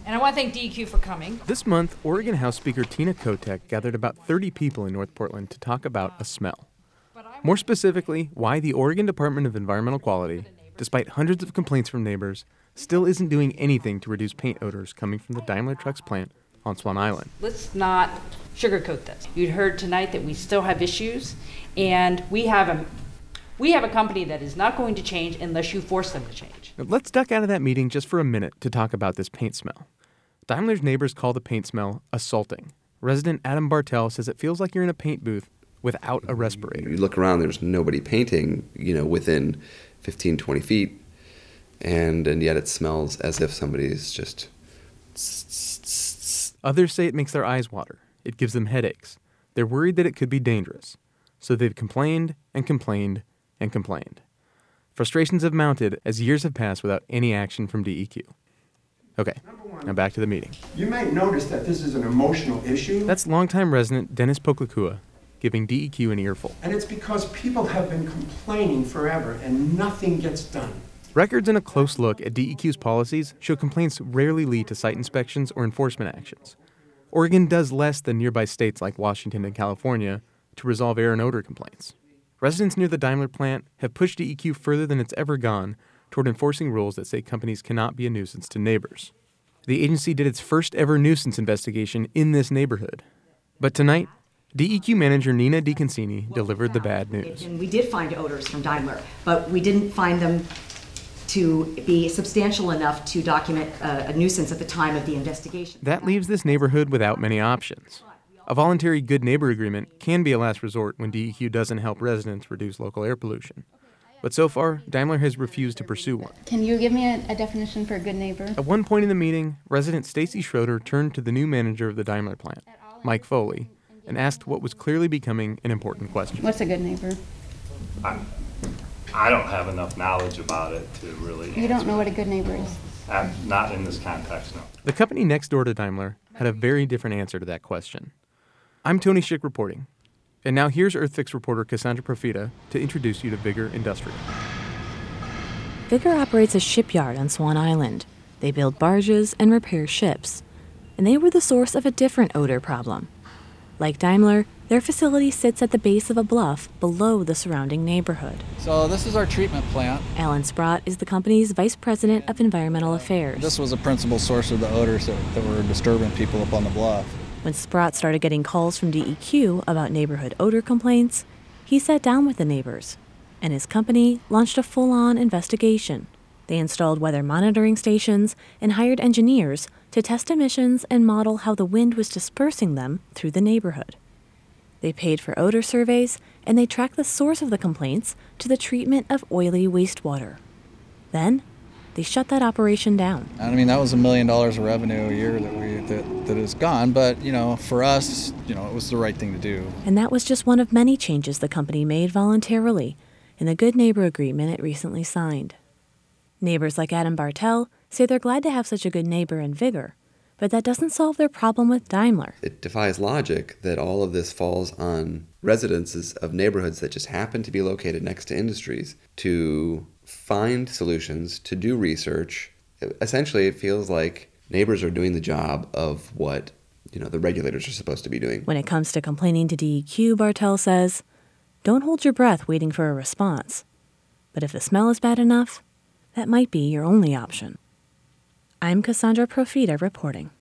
And I want to thank DEQ for coming. This month, Oregon House Speaker Tina Kotek gathered about 30 people in North Portland to talk about a smell. More specifically, why the Oregon Department of Environmental Quality, despite hundreds of complaints from neighbors, still isn't doing anything to reduce paint odors coming from the Daimler Trucks plant on Swan Island. Let's not sugarcoat this. You'd heard tonight that we still have issues, and we have a company that is not going to change unless you force them to change. Now, let's duck out of that meeting just for a minute to talk about this paint smell. Daimler's neighbors call the paint smell assaulting. Resident Adam Bartell says it feels like you're in a paint booth without a respirator. You look around, there's nobody painting, within 15, 20 feet, and yet it smells as if somebody's just... Others say it makes their eyes water. It gives them headaches. They're worried that it could be dangerous. So they've complained and complained and complained. Frustrations have mounted as years have passed without any action from DEQ. Okay, now back to the meeting. You might notice that this is an emotional issue. That's longtime resident Dennis Poklakua giving DEQ an earful. And it's because people have been complaining forever and nothing gets done. Records and a close look at DEQ's policies show complaints rarely lead to site inspections or enforcement actions. Oregon does less than nearby states like Washington and California to resolve air and odor complaints. Residents near the Daimler plant have pushed DEQ further than it's ever gone toward enforcing rules that say companies cannot be a nuisance to neighbors. The agency did its first ever nuisance investigation in this neighborhood. But tonight, DEQ manager Nina DiConcini delivered the bad news. And we did find odors from Daimler, but we didn't find them to be substantial enough to document a nuisance at the time of the investigation. That leaves this neighborhood without many options. A voluntary good neighbor agreement can be a last resort when DEQ doesn't help residents reduce local air pollution. But so far, Daimler has refused to pursue one. Can you give me a definition for a good neighbor? At one point in the meeting, resident Stacy Schroeder turned to the new manager of the Daimler plant, Mike Foley, and asked what was clearly becoming an important question. What's a good neighbor? I don't have enough knowledge about it to really You don't know what a good neighbor is? Not in this context, no. The company next door to Daimler had a very different answer to that question. I'm Tony Schick reporting. And now here's EarthFix reporter Cassandra Profita to introduce you to Vigor Industrial. Vigor operates a shipyard on Swan Island. They build barges and repair ships. And they were the source of a different odor problem. Like Daimler, their facility sits at the base of a bluff below the surrounding neighborhood. So this is our treatment plant. Alan Sprott is the company's vice president of environmental affairs. This was a principal source of the odors that were disturbing people up on the bluff. When Sprott started getting calls from DEQ about neighborhood odor complaints, he sat down with the neighbors, and his company launched a full-on investigation. They installed weather monitoring stations and hired engineers to test emissions and model how the wind was dispersing them through the neighborhood. They paid for odor surveys, and they tracked the source of the complaints to the treatment of oily wastewater. Then, they shut that operation down. I mean, that was $1 million of revenue a year that is gone, but, for us, it was the right thing to do. And that was just one of many changes the company made voluntarily in the Good Neighbor Agreement it recently signed. Neighbors like Adam Bartell say they're glad to have such a good neighbor in Vigor, but that doesn't solve their problem with Daimler. It defies logic that all of this falls on residences of neighborhoods that just happen to be located next to industries to find solutions, to do research. Essentially, it feels like neighbors are doing the job of what, the regulators are supposed to be doing. When it comes to complaining to DEQ, Bartell says, don't hold your breath waiting for a response. But if the smell is bad enough, that might be your only option. I'm Cassandra Profita reporting.